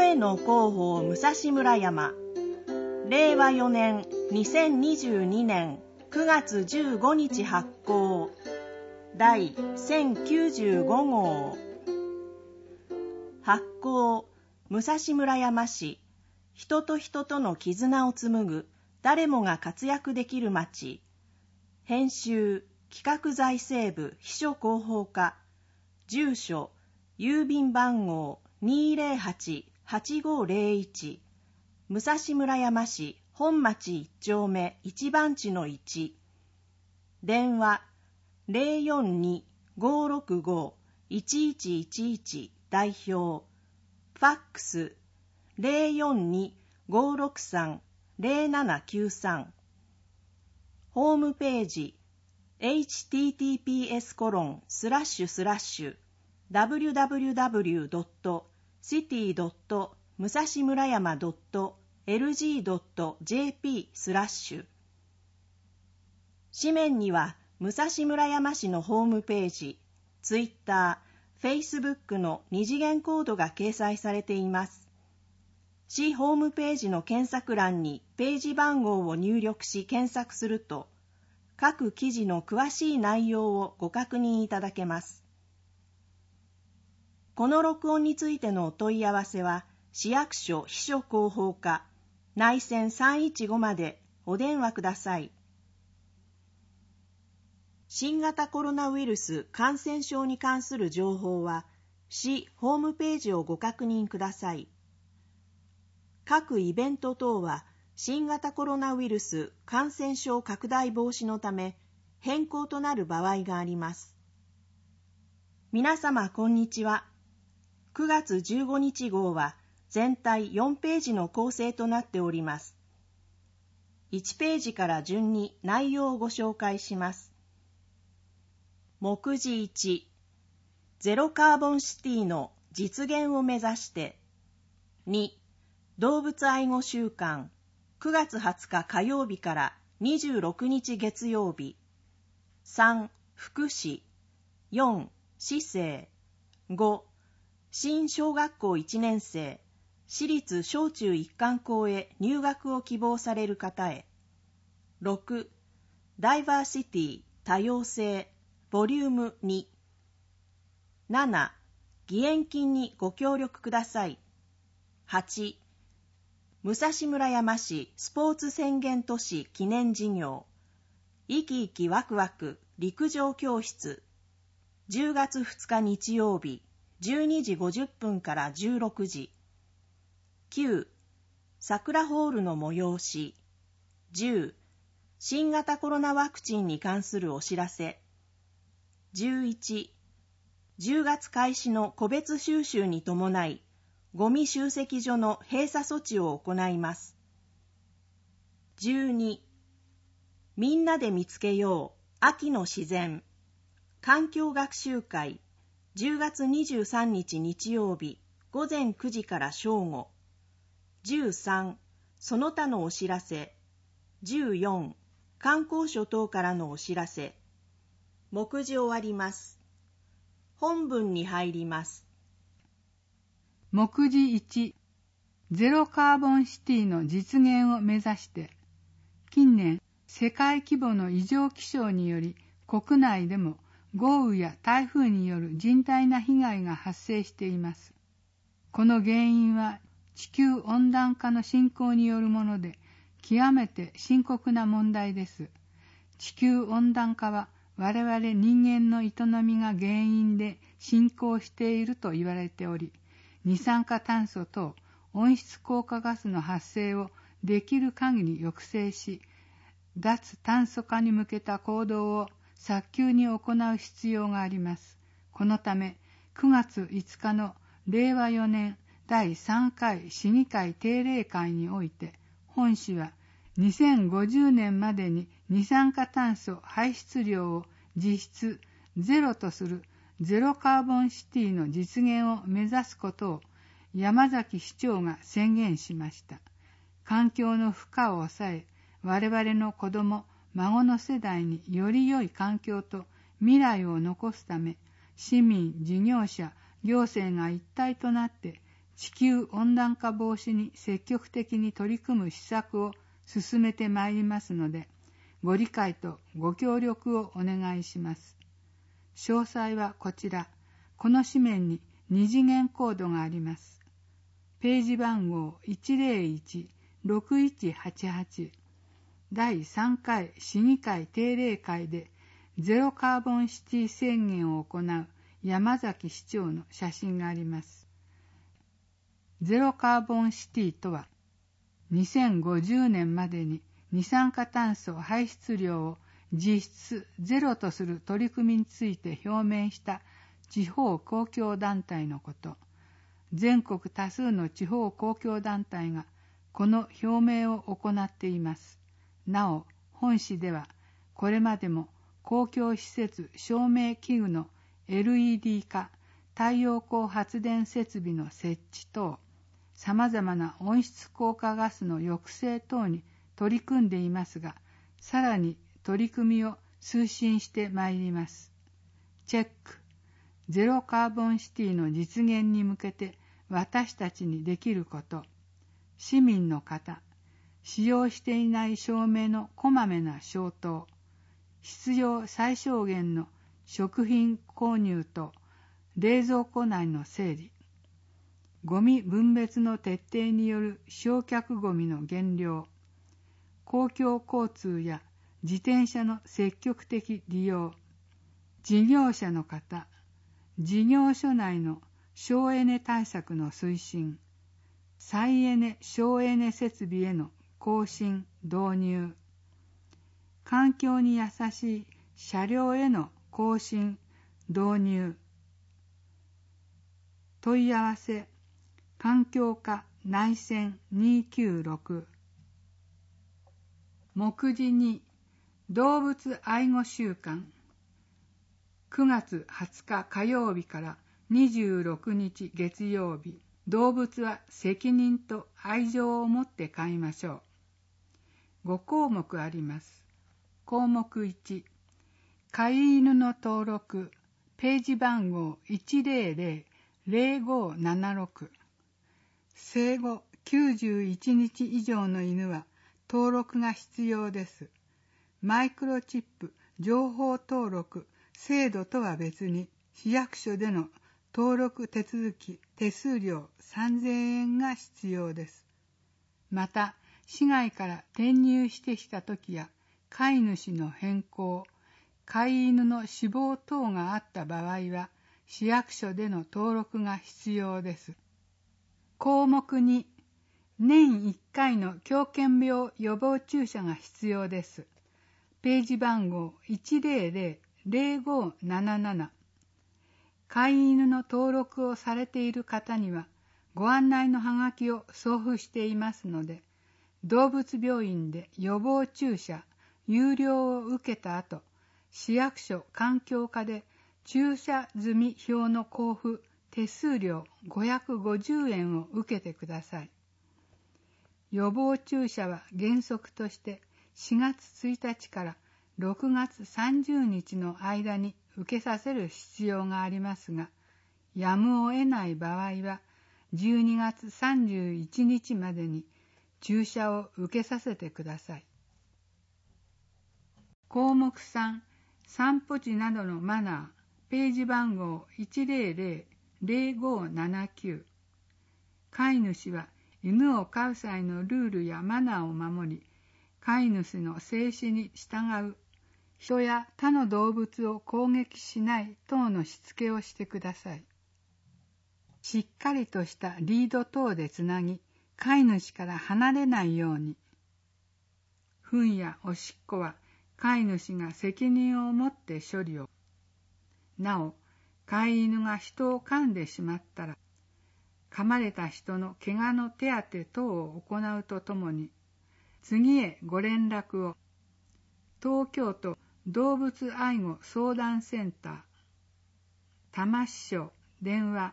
声の広報武蔵村山、令和4年2022年9月15日発行、第1095号。発行、武蔵村山市、人と人との絆を紡ぐ誰もが活躍できる町。編集、企画財政部秘書広報課。住所、郵便番号208-8501、武蔵村山市本町1丁目1番地の1。電話、042-565-1111代表。ファックス、042-563-0793。ホームページ、https://www.city.musashimurayama.lg.jp/。紙面には武蔵村山市のホームページ、ツイッター、フェイスブックの二次元コードが掲載されています。市ホームページの検索欄にページ番号を入力し検索すると、各記事の詳しい内容をご確認いただけます。この録音についてのお問い合わせは、市役所秘書広報課、内線315までお電話ください。新型コロナウイルス感染症に関する情報は、市ホームページをご確認ください。各イベント等は、新型コロナウイルス感染症拡大防止のため変更となる場合があります。皆様こんにちは。9月15日号は全体4ページの構成となっております。1ページから順に内容をご紹介します。目次1、ゼロカーボンシティの実現を目指して。2、動物愛護週間9月20日火曜日から26日月曜日。3、福祉。4、市政。5、新小学校1年生、私立小中一貫校へ入学を希望される方へ。6、ダイバーシティ、多様性、ボリューム2。7、義援金にご協力ください。8、武蔵村山市スポーツ宣言都市記念事業、いきいきワクワク陸上教室、10月2日日曜日、12時50分から16時。9、桜ホールの催し。10、新型コロナワクチンに関するお知らせ。11、10月開始の個別収集に伴い、ゴミ集積所の閉鎖措置を行います。12、みんなで見つけよう秋の自然環境学習会、10月23日日曜日午前9時から正午。13、その他のお知らせ。14、観光所等からのお知らせ。目次終わります。本文に入ります。 目次1、ゼロカーボンシティの実現を目指して。近年、世界規模の異常気象により、国内でも豪雨や台風による甚大な被害が発生しています。この原因は地球温暖化の進行によるもので、極めて深刻な問題です。地球温暖化は我々人間の営みが原因で進行していると言われており、二酸化炭素等温室効果ガスの発生をできる限り抑制し、脱炭素化に向けた行動を早急に行う必要があります。このため、9月5日の令和4年第3回市議会定例会において、本市は2050年までに二酸化炭素排出量を実質ゼロとするゼロカーボンシティの実現を目指すことを山崎市長が宣言しました。環境の負荷を抑え、我々の子供、孫の世代により良い環境と未来を残すため、市民、事業者、行政が一体となって地球温暖化防止に積極的に取り組む施策を進めてまいりますので、ご理解とご協力をお願いします。詳細はこちら、この紙面に2次元コードがあります。ページ番号 101-6188 第3回市議会定例会でゼロカーボンシティ宣言を行う山崎市長の写真があります。ゼロカーボンシティとは、2050年までに二酸化炭素排出量を実質ゼロとする取り組みについて表明した地方公共団体のこと。全国多数の地方公共団体がこの表明を行っています。なお、本市ではこれまでも公共施設照明器具の LED 化、太陽光発電設備の設置等、さまざまな温室効果ガスの抑制等に取り組んでいますが、さらに取り組みを推進してまいります。チェック。ゼロカーボンシティの実現に向けて私たちにできること。市民の方、使用していない照明のこまめな消灯、必要最小限の食品購入と冷蔵庫内の整理、ゴミ分別の徹底による焼却ゴミの減量、公共交通や自転車の積極的利用、事業者の方、事業所内の省エネ対策の推進、再エネ省エネ設備への更新導入、環境に優しい車両への更新導入、問い合わせ環境課内線296。目次に動物愛護週間、9月20日火曜日から26日月曜日、動物は責任と愛情を持って飼いましょう。5項目あります。項目1、飼い犬の登録、ページ番号 100-0576。生後91日以上の犬は登録が必要です。マイクロチップ情報登録制度とは別に市役所での登録手続き手数料3000円が必要です。また、市外から転入してきたときや飼い主の変更、飼い犬の死亡等があった場合は市役所での登録が必要です。項目2、年1回の狂犬病予防注射が必要です。ページ番号 100-0577。飼い犬の登録をされている方にはご案内のはがきを送付していますので、動物病院で予防注射有料を受けた後、市役所環境課で注射済み表の交付手数料550円を受けてください。予防注射は原則として4月1日から6月30日の間に受けさせる必要がありますが、やむを得ない場合は12月31日までに注射を受けさせてください。項目3、散歩時などのマナー、ページ番号 100-0579。飼い主は犬を飼う際のルールやマナーを守り、飼い主の静止に従う、人や他の動物を攻撃しない等のしつけをしてください。しっかりとしたリード等でつなぎ、飼い主から離れないように。糞やおしっこは飼い主が責任を持って処理を。なお、飼い犬が人を噛んでしまったら、噛まれた人の怪我の手当て等を行うとともに、次へご連絡を。東京都動物愛護相談センター、多摩支所、電話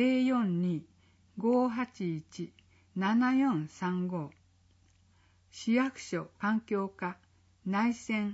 042-581-7435。市役所環境課内線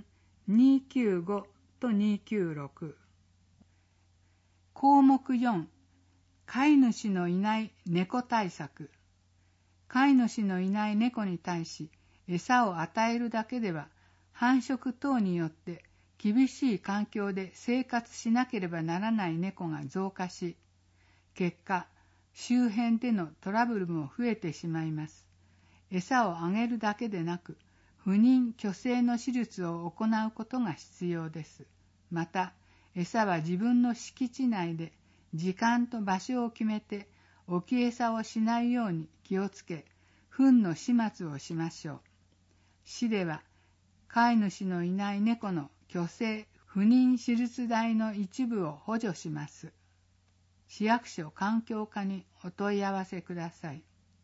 295と296。項目4、 飼い主のいない猫対策。飼い主のいない猫に対し餌を与えるだけでは繁殖等によって厳しい環境で生活しなければならない猫が増加し、結果周辺でのトラブルも増えてしまいます。餌をあげるだけでなく、不妊去勢の手術を行うことが必要です。また、餌は自分の敷地内で時間と場所を決めて置き餌をしないように気をつけ、糞の始末をしましょう。市では、飼い主のいない猫の去勢、不妊手術代の一部を補助します。市役所環境課にお問い合わせください。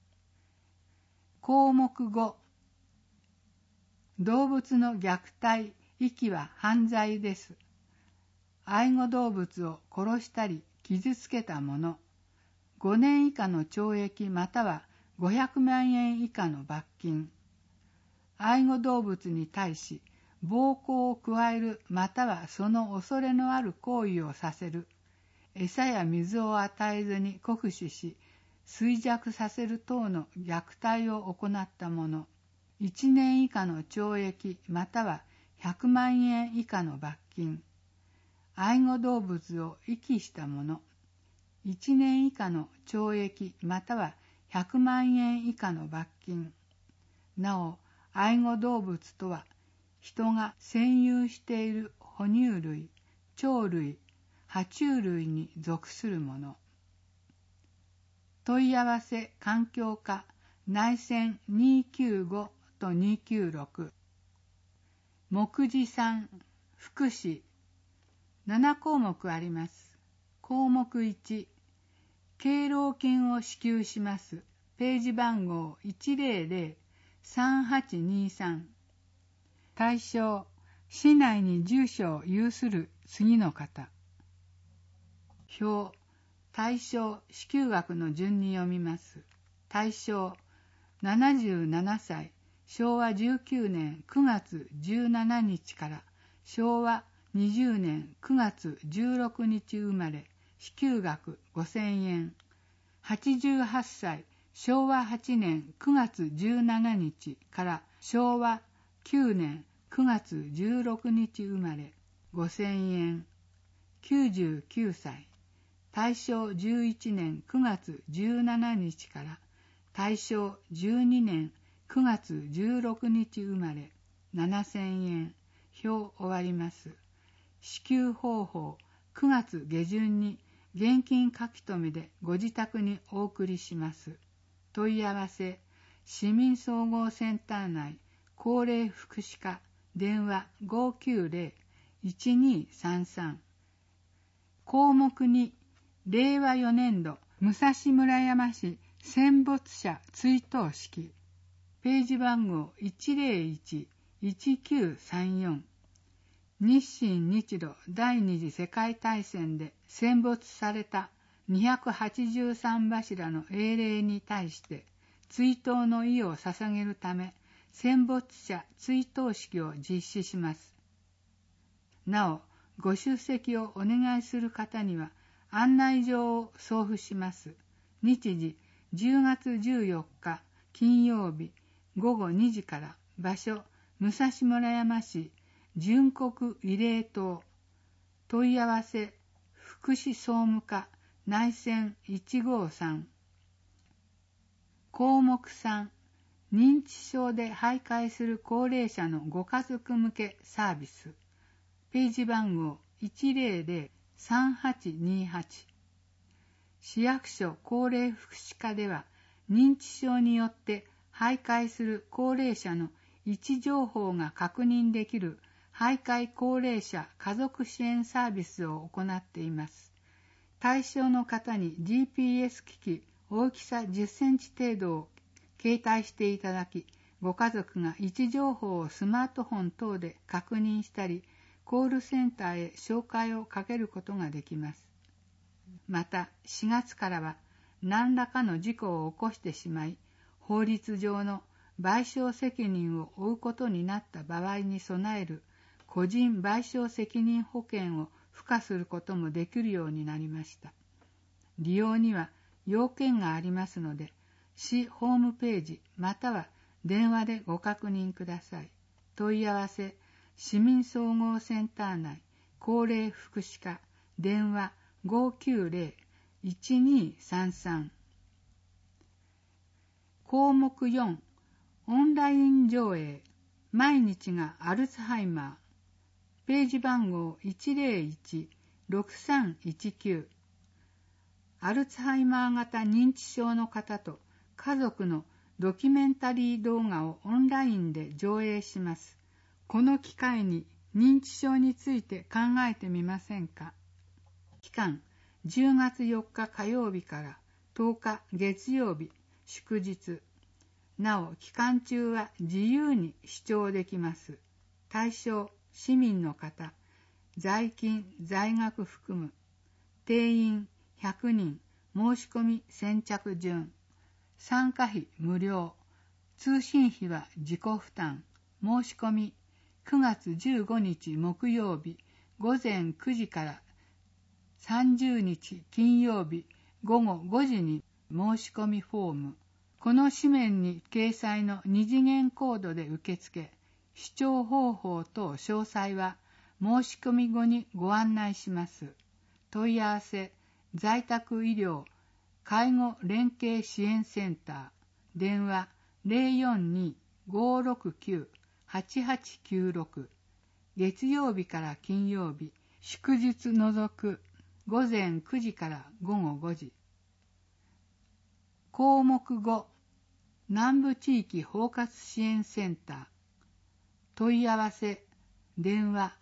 項目5、動物の虐待、遺棄は犯罪です。愛護動物を殺したり傷つけた者、5年以下の懲役または500万円以下の罰金。愛護動物に対し暴行を加えるまたはその恐れのある行為をさせる。餌や水を与えずに酷使し、衰弱させる等の虐待を行った者、1年以下の懲役または100万円以下の罰金。愛護動物を遺棄した者、1年以下の懲役または100万円以下の罰金。なお、愛護動物とは、人が占有している哺乳類、鳥類、爬虫類に属するもの。問い合わせ環境課内線295と296。目次3、福祉。7項目あります。項目1、敬老金を支給します。ページ番号100-3823。対象、市内に住所を有する次の方。表、対象、支給額の順に読みます。対象、77歳、昭和19年9月17日から昭和20年9月16日生まれ、支給額5000円。88歳、昭和8年9月17日から昭和9年9月16日生まれ、5000円。99歳、大正11年9月17日から大正12年9月16日生まれ、7000円。表終わります。支給方法、9月下旬に現金書き留めでご自宅にお送りします。問い合わせ、市民総合センター内高齢福祉課、電話 590-1233。項目2、令和4年度武蔵村山市戦没者追悼式。ページ番号101-1934。日清日露第二次世界大戦で戦没された283柱の英霊に対して追悼の意を捧げるため戦没者追悼式を実施します。なお、ご出席をお願いする方には案内状を送付します。日時10月14日金曜日午後2時から。場所、武蔵村山市純国慰霊塔。問い合わせ、福祉総務課内線153。項目3、認知症で徘徊する高齢者のご家族向けサービス。ページ番号100-3828。市役所高齢福祉課では、認知症によって徘徊する高齢者の位置情報が確認できる徘徊高齢者家族支援サービスを行っています。対象の方に GPS 機器大きさ10センチ程度を携帯していただき、ご家族が位置情報をスマートフォン等で確認したり、コールセンターへ照会をかけることができます。また、4月からは何らかの事故を起こしてしまい、法律上の賠償責任を負うことになった場合に備える個人賠償責任保険を付加することもできるようになりました。 利用には要件がありますので、市ホームページまたは電話でご確認ください。問い合わせ、市民総合センター内高齢福祉課、電話 590-1233。項目4、オンライン上映、毎日がアルツハイマー、ページ番号 101-6319。アルツハイマー型認知症の方と家族のドキュメンタリー動画をオンラインで上映します。この機会に認知症について考えてみませんか。期間、10月4日火曜日から10日月曜日、祝日。なお、期間中は自由に視聴できます。対象、市民の方、在勤、在学含む。定員100人、申し込み先着順。参加費無料。通信費は自己負担。申し込み9月15日木曜日午前9時から30日金曜日午後5時に申し込みフォーム。この紙面に掲載の2次元コードで受付。視聴方法等詳細は申し込み後にご案内します。問い合わせ、在宅医療介護連携支援センター、電話 042-569-8896。月曜日から金曜日、祝日除く午前9時から午後5時。項目5、南部地域包括支援センター。問い合わせ、電話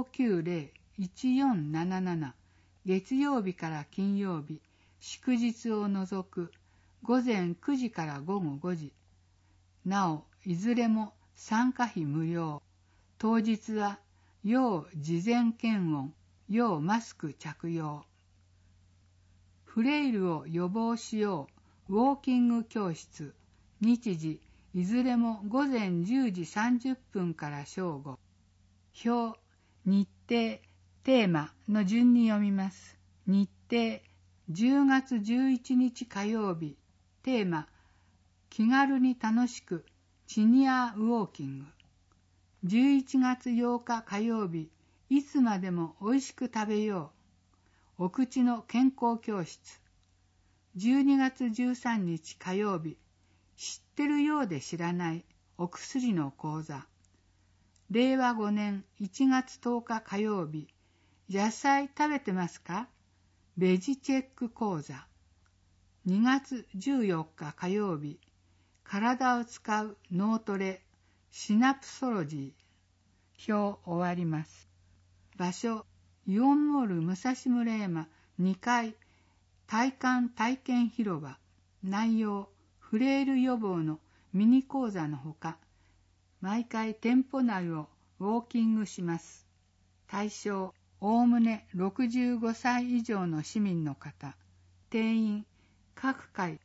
590-1477。月曜日から金曜日、祝日を除く午前9時から午後5時。なお、いずれも参加費無料。当日は要事前検温、要マスク着用。フレイルを予防しようウォーキング教室。日時いずれも午前10時30分から正午。表、日程、テーマの順に読みます。日程、10月11日火曜日。テーマ、気軽に楽しくシニアウォーキング。11月8日火曜日。いつまでもおいしく食べよう。お口の健康教室。12月13日火曜日。知ってるようで知らないお薬の講座。令和5年1月10日火曜日。野菜食べてますか？ベジチェック講座。2月14日火曜日。体を使う脳トレシナプソロジー。表終わります。場所、イオンモール武蔵村山2階体感体験広場。内容、フレイル予防のミニ講座のほか、毎回店舗内をウォーキングします。対象、おおむね65歳以上の市民の方。定員、各回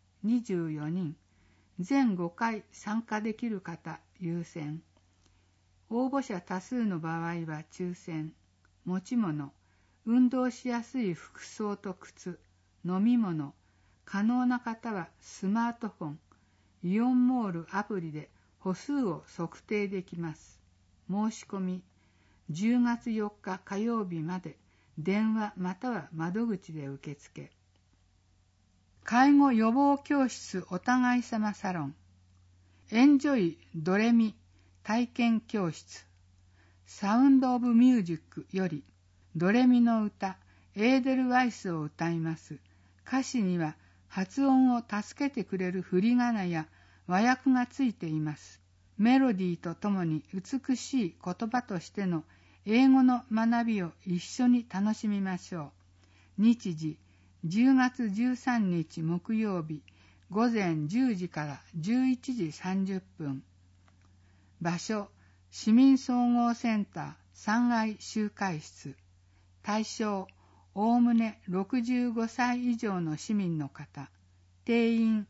24人。全5回参加できる方優先。応募者多数の場合は抽選。持ち物、運動しやすい服装と靴、飲み物、可能な方はスマートフォン、イオンモールアプリで歩数を測定できます。申し込み、10月4日火曜日まで電話または窓口で受付。介護予防教室お互い様サロン。エンジョイドレミ体験教室。サウンドオブミュージックよりドレミの歌エーデルワイスを歌います。歌詞には発音を助けてくれる振り仮名や和訳がついています。メロディーとともに美しい言葉としての英語の学びを一緒に楽しみましょう。日時、10月13日木曜日、午前10時から11時30分。場所、市民総合センター3階集会室。対象、おおむね65歳以上の市民の方。定員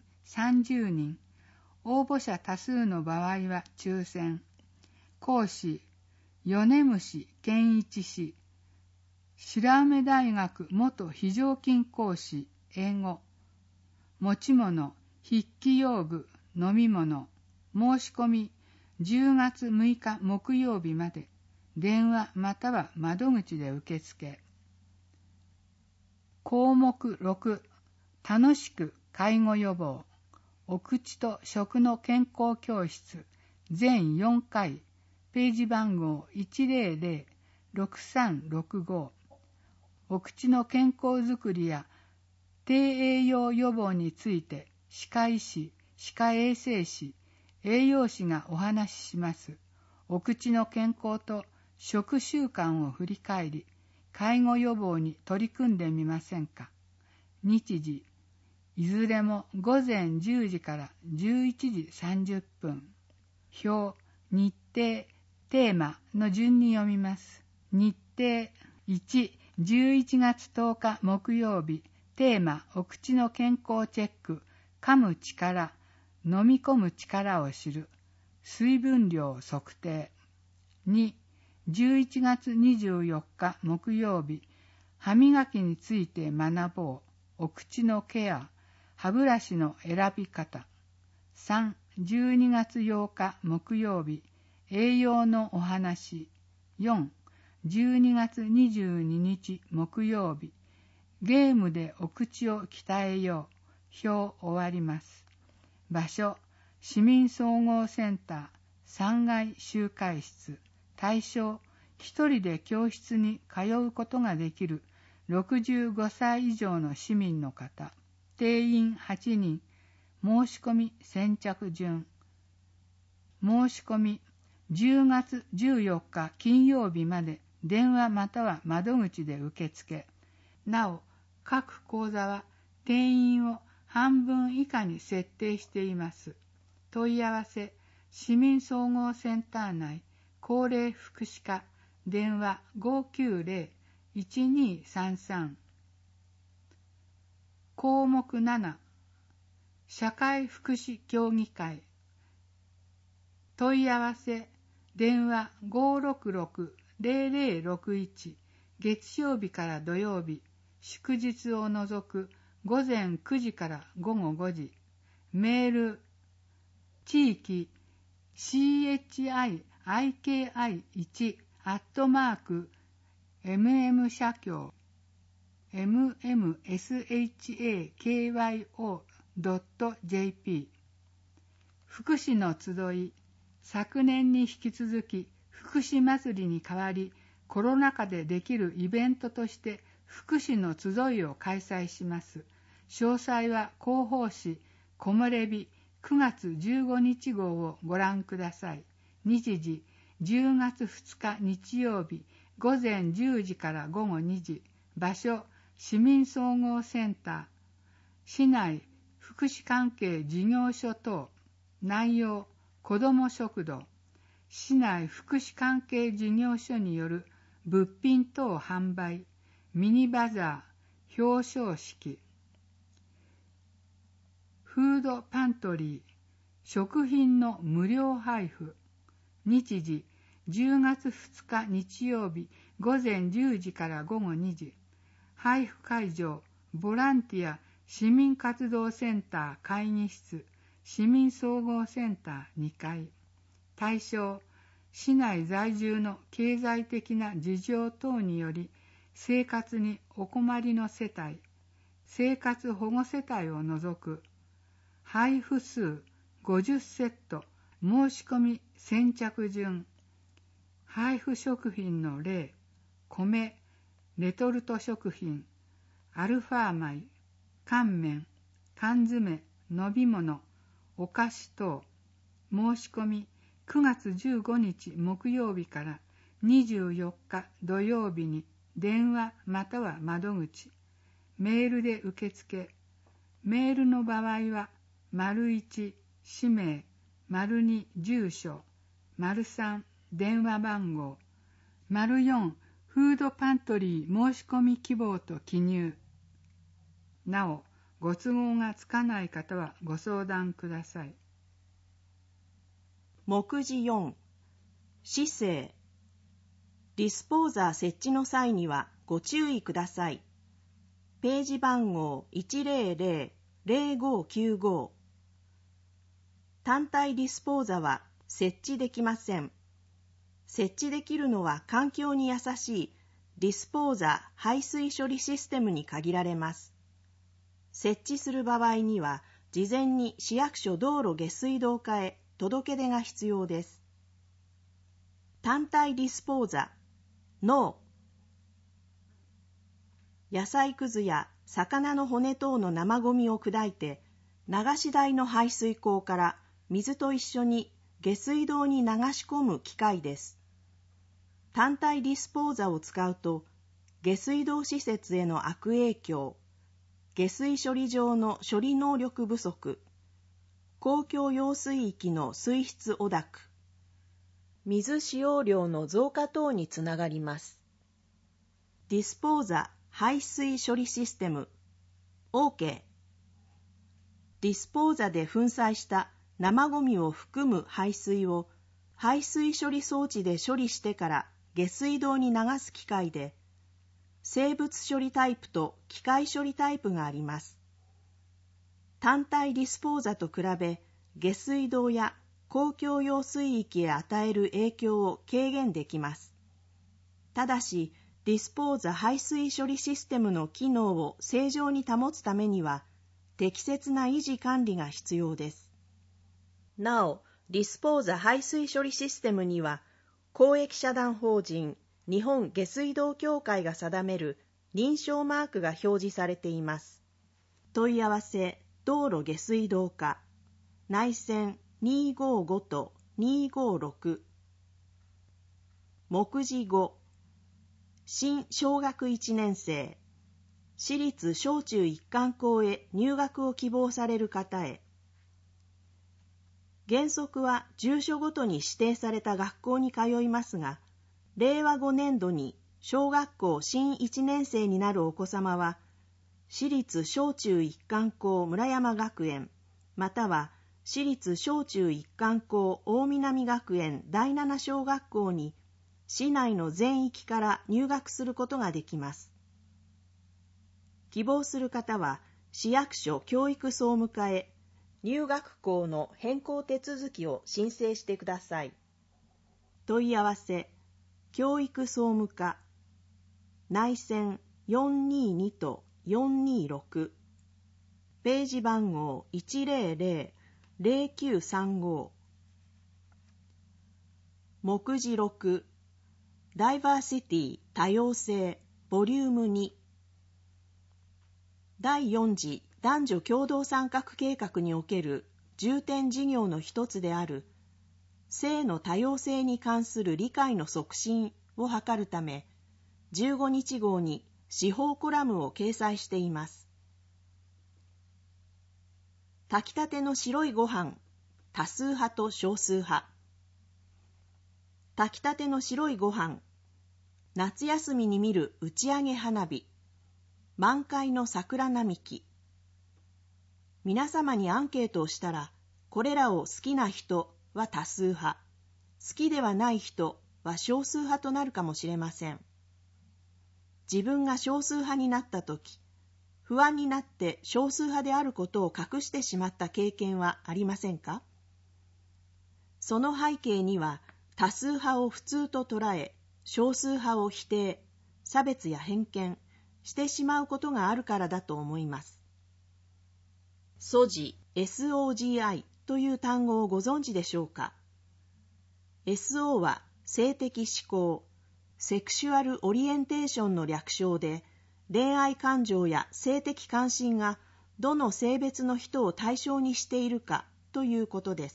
30人。応募者多数の場合は抽選。講師、米虫健一氏。白梅大学元非常勤講師英語、持ち物、筆記用具、飲み物、申し込み10月6日木曜日まで、電話または窓口で受付。項目6、楽しく介護予防、お口と食の健康教室、全4回、ページ番号100-6365。お口の健康づくりや低栄養予防について、歯科医師、歯科衛生士、栄養士がお話しします。お口の健康と食習慣を振り返り、介護予防に取り組んでみませんか。日時、いずれも午前10時から11時30分。表、日程、テーマの順に読みます。日程1、11月10日木曜日、テーマ、お口の健康チェック、噛む力、飲み込む力を知る、水分量測定。2、11月24日木曜日、歯磨きについて学ぼう、お口のケア、歯ブラシの選び方。3、12月8日木曜日、栄養のお話。4、12月22日木曜日、ゲームでお口を鍛えよう。表終わります。場所、市民総合センター3階集会室。対象、一人で教室に通うことができる65歳以上の市民の方。定員8人。申し込み先着順。申し込み10月14日金曜日まで、電話または窓口で受付。なお、各講座は定員を半分以下に設定しています。問い合わせ、市民総合センター内高齢福祉課、電話 590-1233。項目7、社会福祉協議会。問い合わせ、電話 566-0061。月曜日から土曜日、祝日を除く午前9時から午後5時。メール、地域 chiki1 社協 mmshakyo.jp。 福祉の集い、昨年に引き続き福祉祭りに代わり、コロナ禍でできるイベントとして福祉の集いを開催します。詳細は広報誌木漏れ日9月15日号をご覧ください。日時、10月2日日曜日、午前10時から午後2時。場所、市民総合センター。市内福祉関係事業所等。内容、子ども食堂。市内福祉関係事業所による物品等販売、ミニバザー、表彰式。フードパントリー、食品の無料配布。日時、10月2日日曜日、午前10時から午後2時。配布会場、ボランティア市民活動センター会議室、市民総合センター2階。対象、市内在住の経済的な事情等により生活にお困りの世帯、生活保護世帯を除く。配布数50セット、申し込み先着順。配布食品の例、米、レトルト食品、アルファ米、乾麺、缶詰、飲み物、お菓子等。申し込み9月15日木曜日から24日土曜日に電話または窓口、メールで受付。メールの場合は、1、氏名、2、住所、3、電話番号、4、フードパントリー申し込み希望と記入。なお、ご都合がつかない方はご相談ください。 目次4、姿勢。ディスポーザー設置の際にはご注意ください。 ページ番号100-0595。単体ディスポーザは設置できません。設置できるのは環境に優しいディスポーザ排水処理システムに限られます。設置する場合には、事前に市役所道路下水道課へ届け出が必要です。単体ディスポーザ、ノー。野菜くずや魚の骨等の生ゴミを砕いて、流し台の排水口から水と一緒に下水道に流し込む機械です。単体ディスポーザを使うと、下水道施設への悪影響、下水処理場の処理能力不足、公共用水域の水質汚濁、水使用量の増加等につながります。ディスポーザ排水処理システム OK。 ディスポーザで粉砕した生ゴミを含む排水を排水処理装置で処理してから下水道に流す機械で、生物処理タイプと機械処理タイプがあります。単体ディスポーザと比べ、下水道や公共用水域へ与える影響を軽減できます。ただし、ディスポーザ排水処理システムの機能を正常に保つためには、適切な維持管理が必要です。なお、ディスポーザ排水処理システムには、公益社団法人日本下水道協会が定める認証マークが表示されています。問い合わせ道路下水道課内線255と256。目次5、新小学1年生、私立小中一貫校へ入学を希望される方へ。原則は住所ごとに指定された学校に通いますが、令和5年度に小学校新1年生になるお子様は、私立小中一貫校村山学園、または私立小中一貫校大南学園第7小学校に、市内の全域から入学することができます。希望する方は、市役所教育総務課へ、入学校の変更手続きを申請してください。問い合わせ、教育総務課内線422と426。ページ番号100-0935。目次6、ダイバーシティ多様性ボリューム2。第4次男女共同参画計画における重点事業の一つである性の多様性に関する理解の促進を図るため、15日号に司法コラムを掲載しています。炊きたての白いご飯、多数派と少数派。炊きたての白いご飯、夏休みに見る打ち上げ花火、満開の桜並木。皆様にアンケートをしたら、これらを好きな人は多数派、好きではない人は少数派となるかもしれません。自分が少数派になったとき、不安になって少数派であることを隠してしまった経験はありませんか？その背景には、多数派を普通と捉え、少数派を否定、差別や偏見してしまうことがあるからだと思います。SOGI、SOGI という単語をご存知でしょうか？ SO は性的指向、セクシュアルオリエンテーションの略称で、恋愛感情や性的関心がどの性別の人を対象にしているかということです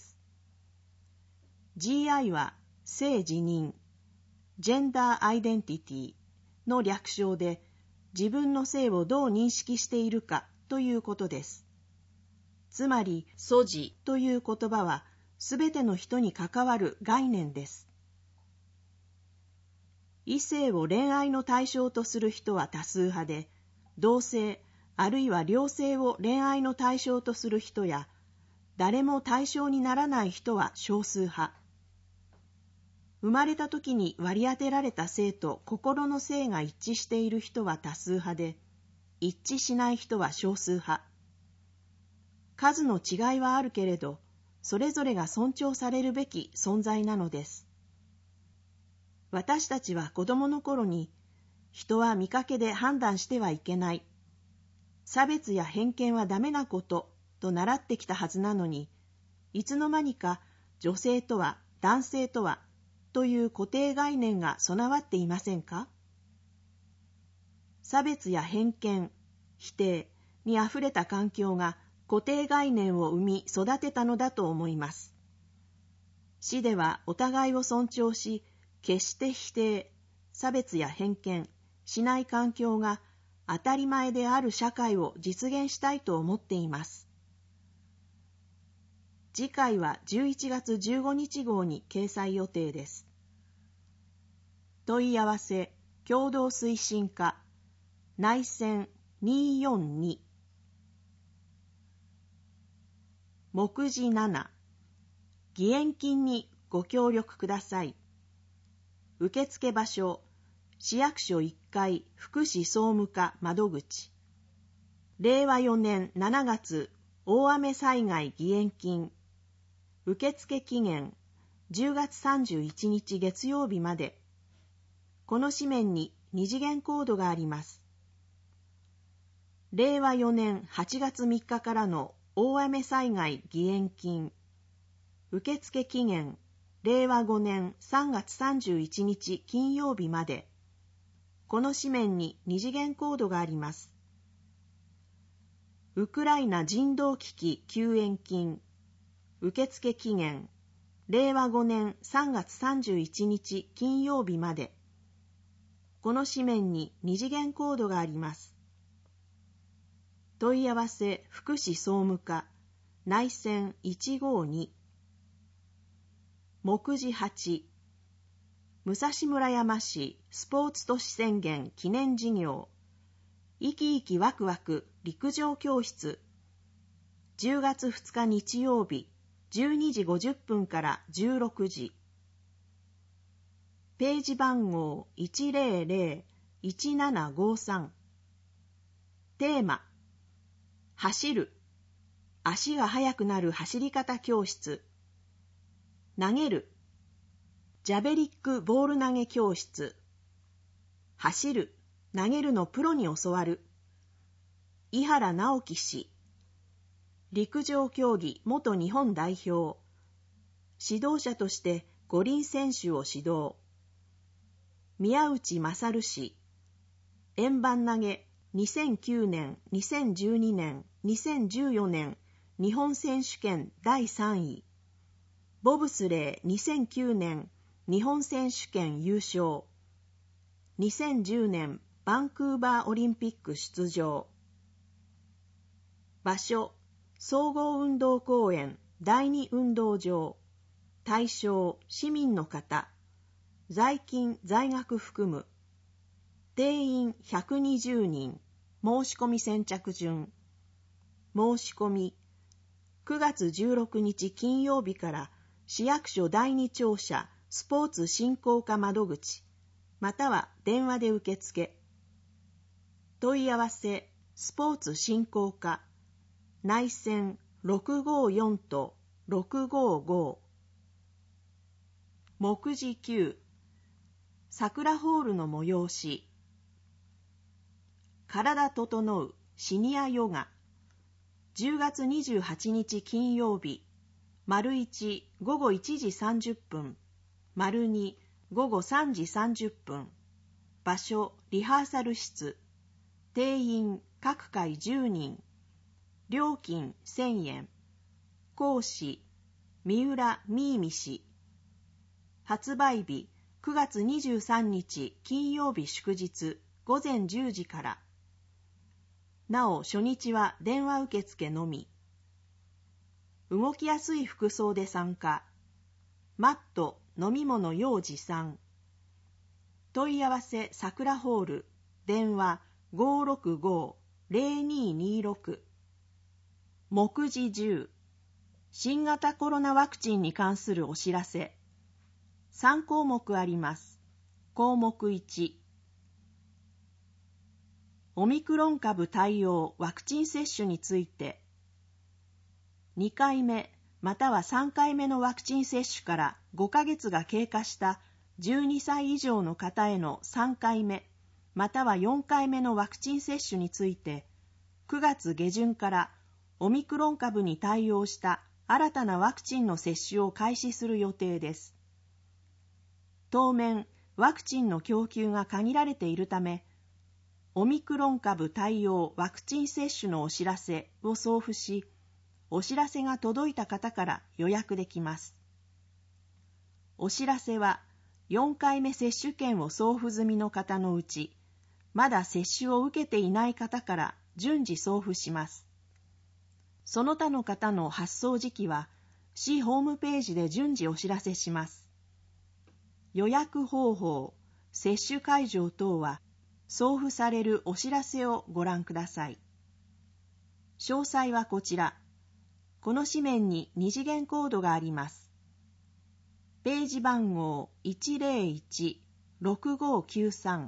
。GI は性自認、ジェンダーアイデンティティの略称で、自分の性をどう認識しているかということです。つまり、SOGIという言葉は、すべての人に関わる概念です。異性を恋愛の対象とする人は多数派で、同性あるいは両性を恋愛の対象とする人や、誰も対象にならない人は少数派。生まれた時に割り当てられた性と心の性が一致している人は多数派で、 一致しない人は少数派。数の違いはあるけれど、それぞれが尊重されるべき存在なのです。私たちは子供の頃に、人は見かけで判断してはいけない、差別や偏見はダメなことと習ってきたはずなのに、いつの間にか女性とは男性とはという固定概念が備わっていませんか？差別や偏見、否定にあふれた環境が固定概念を生み育てたのだと思います。市ではお互いを尊重し、決して否定、差別や偏見しない環境が当たり前である社会を実現したいと思っています。次回は11月15日号に掲載予定です。問い合わせ共同推進課内線242目次7義援金にご協力ください。受付場所市役所1階福祉総務課窓口令和4年7月大雨災害義援金受付期限10月31日月曜日まで。この紙面に2次元コードがあります。令和4年8月3日からの大雨災害義援金受付期限令和5年3月31日金曜日まで。この紙面に2次元コードがあります。ウクライナ人道危機救援金受付期限令和5年3月31日金曜日まで。この紙面に2次元コードがあります。問い合わせ福祉総務課内線152目次8武蔵村山市スポーツ都市宣言記念事業いきいきわくわく陸上教室10月2日日曜日12時50分から16時ページ番号100-1753テーマ走る足が速くなる走り方教室投げるジャベリックボール投げ教室走る投げるのプロに教わる井原直樹氏陸上競技元日本代表指導者として五輪選手を指導宮内勝氏円盤投げ2009年2012年2014年日本選手権第3位ボブスレー2009年日本選手権優勝2010年バンクーバーオリンピック出場場所総合運動公園第2運動場対象市民の方在勤在学含む定員120人申し込み先着順申し込み9月16日金曜日から市役所第2庁舎スポーツ振興課窓口または電話で受付問い合わせスポーツ振興課内線654と655目次9桜ホールの催し体整うシニアヨガ10月28日金曜日丸1午後1時30分丸2午後3時30分場所リハーサル室定員各回10人料金1000円講師三浦美美氏発売日9月23日金曜日祝日午前10時からなお初日は電話受付のみ動きやすい服装で参加マット飲み物用持参問い合わせ桜ホール電話 565-0226 目次10新型コロナワクチンに関するお知らせ3項目あります。項目1 オミクロン株対応ワクチン接種について、2回目または3回目のワクチン接種から5ヶ月が経過した12歳以上の方への3回目または4回目のワクチン接種について、9月下旬からオミクロン株に対応した新たなワクチンの接種を開始する予定です。当面、ワクチンの供給が限られているため、オミクロン株対応ワクチン接種のお知らせを送付し、お知らせが届いた方から予約できます。お知らせは、4回目接種券を送付済みの方のうち、まだ接種を受けていない方から順次送付します。その他の方の発送時期は、市ホームページで順次お知らせします。予約方法、接種会場等は、送付されるお知らせをご覧ください。詳細はこちら。この紙面に2次元コードがあります。ページ番号 101-6593。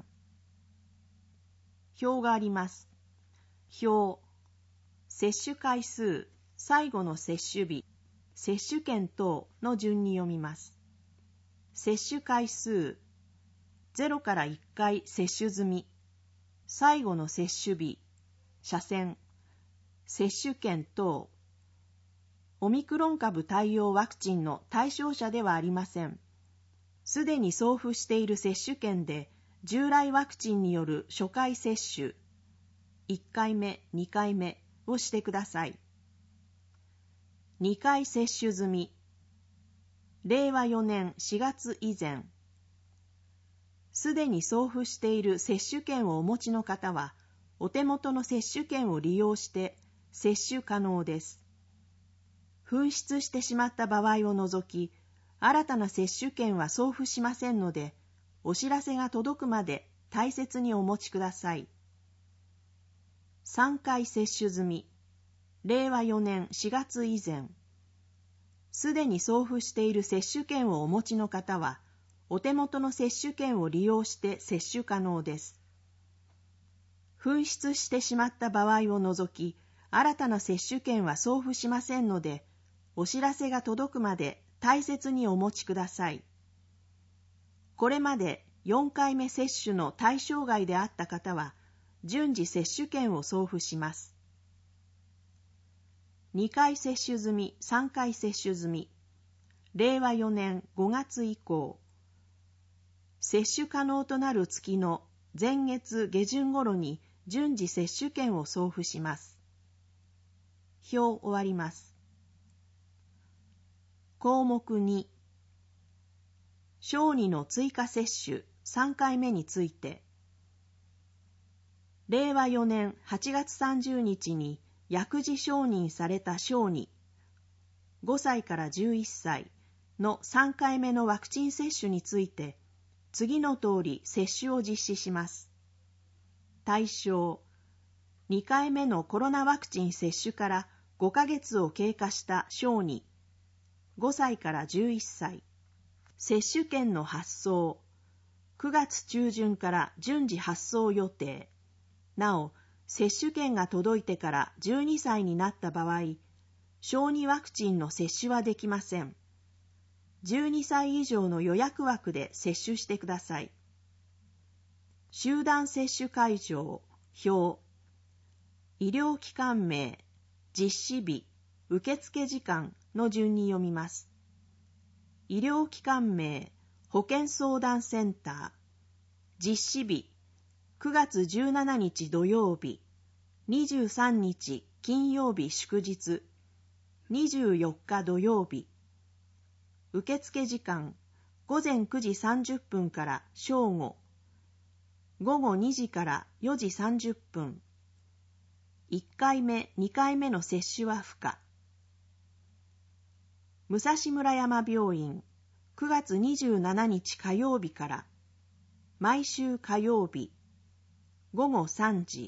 表があります。表、接種回数、最後の接種日、接種券等の順に読みます。接種回数、0から1回接種済み、最後の接種日、車線、接種券等、オミクロン株対応ワクチンの対象者ではありません。すでに送付している接種券で、従来ワクチンによる初回接種、1回目、2回目をしてください。2回接種済み、令和4年4月以前、すでに送付している接種券をお持ちの方は、お手元の接種券を利用して接種可能です。紛失してしまった場合を除き、新たな接種券は送付しませんので、お知らせが届くまで大切にお持ちください。3回接種済み、令和4年4月以前、すでに送付している接種券をお持ちの方は、お手元の接種券を利用して接種可能です。紛失してしまった場合を除き、新たな接種券は送付しませんので、お知らせが届くまで大切にお持ちください。これまで4回目接種の対象外であった方は、順次接種券を送付します。2回接種済み、3回接種済み、令和4年5月以降、接種可能となる月の前月下旬頃に順次接種券を送付します。表終わります。項目2、小児の追加接種3回目について、令和4年8月30日に薬事承認された小児5歳から11歳の3回目のワクチン接種について、次の通り接種を実施します。対象、2回目のコロナワクチン接種から5ヶ月を経過した小児5歳から11歳。接種券の発送、9月中旬から順次発送予定。なお、接種券が届いてから12歳になった場合、小児ワクチンの接種はできません。12歳以上の予約枠で接種してください。集団接種会場、表、医療機関名、実施日、受付時間の順に読みます。医療機関名、保健相談センター、実施日、9月17日土曜日、23日金曜日祝日、24日土曜日。受付時間、午前9時30分から正午、午後2時から4時30分。1回目、2回目の接種は不可。武蔵村山病院、9月27日火曜日から、毎週火曜日、午後3時。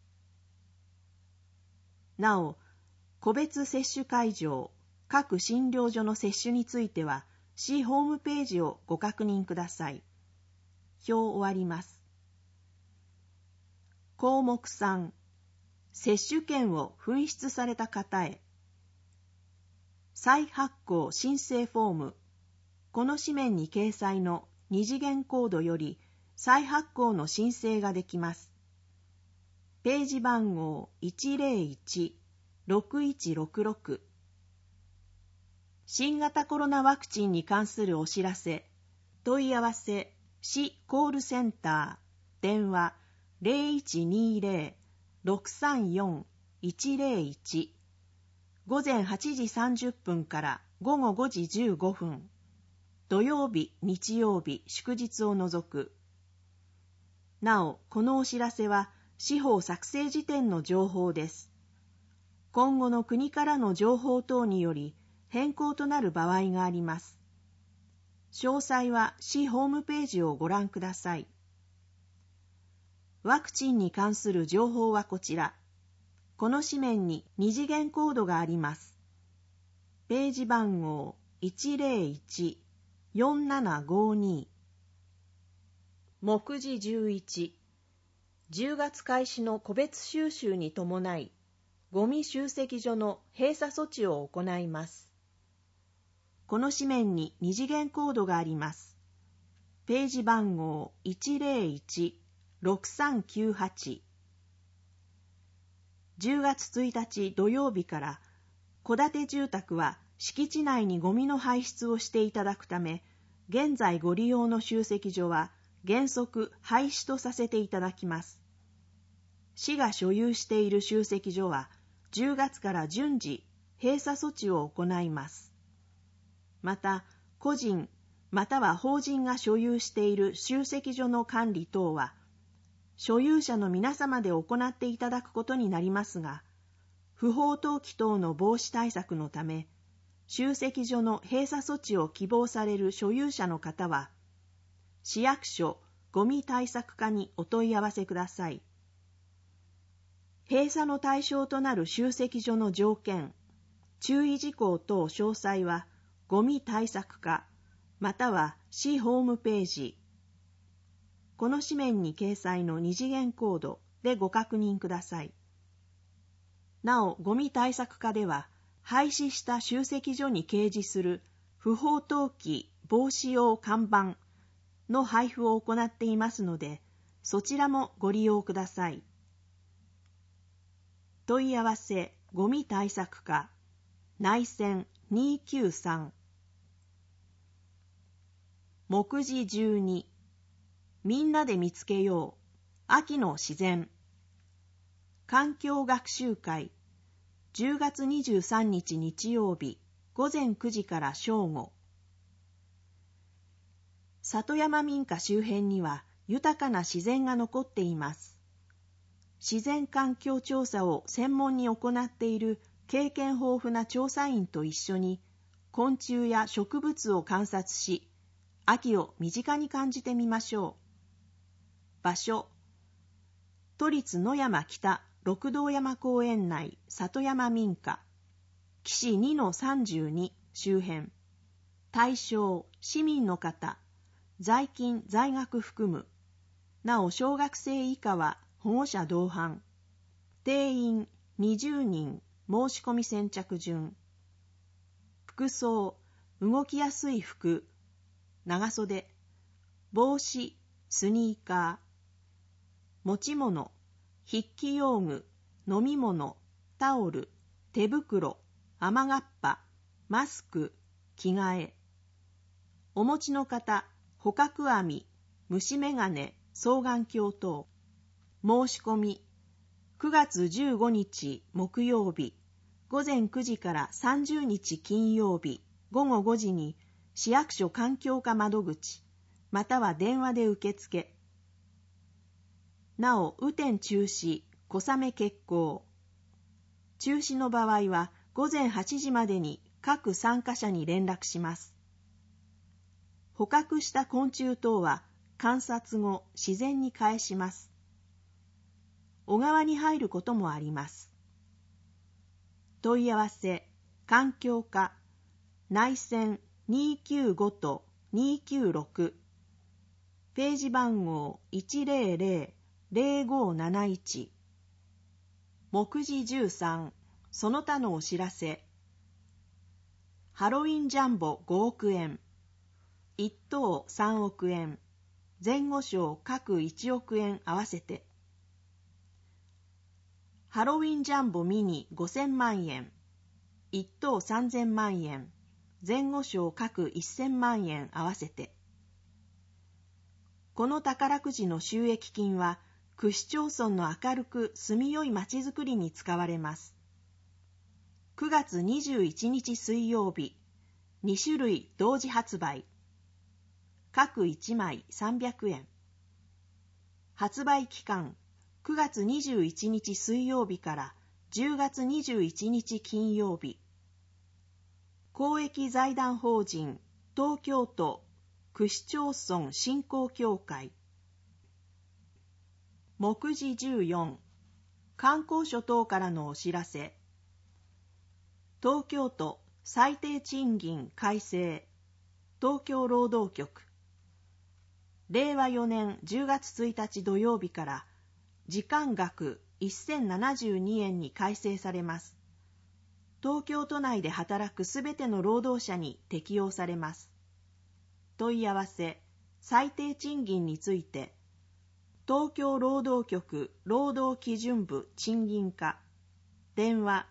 なお、個別接種会場、各診療所の接種については、市ホームページをご確認ください。表終わります。 項目3、接種券を紛失された方へ。再発行申請フォーム。この紙面に掲載の2次元コードより再発行の申請ができます。ページ番号 101-6166。新型コロナワクチンに関するお知らせ。問い合わせ、市コールセンター、電話 0120-634-101。午前8時30分から午後5時15分。土曜日、日曜日、祝日を除く。なお、このお知らせは司法作成時点の情報です。今後の国からの情報等により変更となる場合があります。詳細は市ホームページをご覧ください。ワクチンに関する情報はこちら。この紙面に2次元コードがあります。ページ番号 101-4752。目次11。10月開始の個別収集に伴い、ゴミ集積所の閉鎖措置を行います。この紙面に2次元コードがあります。ページ番号 101-6398。10月1日土曜日から、戸建て住宅は敷地内にゴミの排出をしていただくため、現在ご利用の集積所は原則廃止とさせていただきます。市が所有している集積所は10月から順次閉鎖措置を行います。また、個人または法人が所有している集積所の管理等は、所有者の皆様で行っていただくことになりますが、不法投棄等の防止対策のため、集積所の閉鎖措置を希望される所有者の方は、市役所ゴミ対策課にお問い合わせください。閉鎖の対象となる集積所の条件、注意事項等詳細は、ゴミ対策課、または市ホームページ、この紙面に掲載の2次元コードでご確認ください。なお、ゴミ対策課では、廃止した集積所に掲示する不法投棄防止用看板の配布を行っていますので、そちらもご利用ください。問い合わせ、ゴミ対策課、内線293。目次12。みんなで見つけよう。秋の自然。環境学習会。10月23日日曜日、午前9時から正午。里山民家周辺には豊かな自然が残っています。自然環境調査を専門に行っている経験豊富な調査員と一緒に、昆虫や植物を観察し、秋を身近に感じてみましょう。場所、都立野山北六道山公園内里山民家、岸 2-32 周辺。対象、市民の方、在勤在学含む。なお小学生以下は保護者同伴。定員20人申し込み先着順。服装、動きやすい服、長袖、帽子、スニーカー。持ち物、筆記用具、飲み物、タオル、手袋、雨がっぱ、マスク、着替え。お持ちの方、捕獲網、虫眼鏡、双眼鏡等。申し込み、9月15日木曜日、午前9時から30日金曜日、午後5時に市役所環境課窓口、または電話で受付。なお、雨天中止、小雨決行。中止の場合は午前8時までに各参加者に連絡します。捕獲した昆虫等は観察後自然に返します。小川に入ることもあります。問い合わせ、環境課、内線295と296。ページ番号 0571。目次13、その他のお知らせ。ハロウィンジャンボ5億円。1等3億円。前後賞各1億円合わせて。ハロウィンジャンボミニ5000万円。1等3000万円。前後賞各1000万円合わせて。この宝くじの収益金は、区市町村の明るく住みよいまちづくりに使われます。9月21日水曜日、2種類同時発売。各1枚300円。発売期間、9月21日水曜日から10月21日金曜日。公益財団法人東京都区市町村振興協会。目次14、観光所等からのお知らせ。東京都最低賃金改正。東京労働局。令和4年10月1日土曜日から時間額1072円に改正されます。東京都内で働くすべての労働者に適用されます。問い合わせ、最低賃金について、東京労働局労働基準部賃金課、電話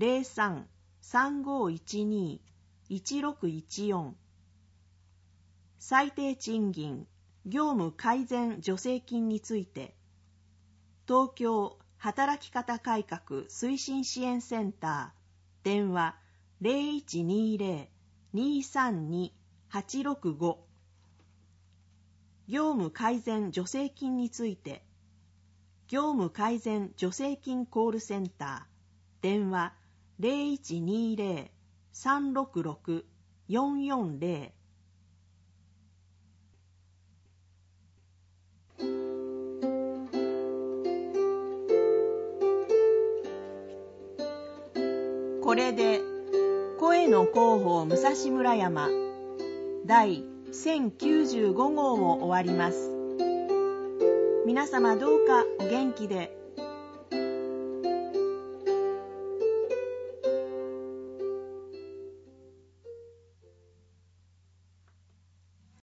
03-3512-1614。最低賃金、業務改善助成金について、東京働き方改革推進支援センター、電話0120-232-865。業務改善助成金について、業務改善助成金コールセンター、電話0120-366-440。これで声の広報武蔵村山第1095号を終わります。皆様どうかお元気で。